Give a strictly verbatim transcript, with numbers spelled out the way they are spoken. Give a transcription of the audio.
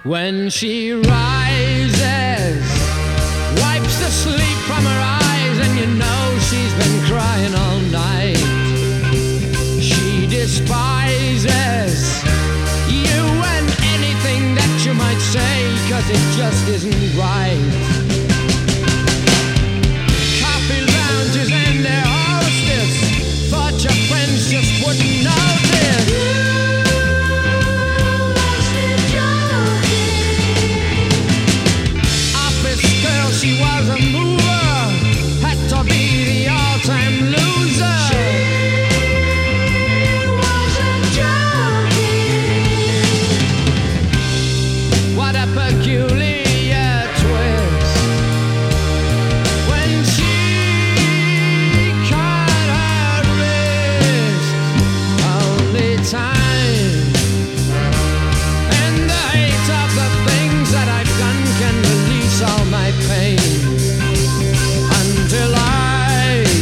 When she rises, wipes the sleep from her eyes, and you know she's been crying all night. She despises you and anything that you might say, 'cause it just isn't right. Coffee lounges and their hostess thought your friends just wouldn't notice. She was a mover, had to be the all-time loser. She wasn't joking. What a peculiar twist when she cut her wrist. Only time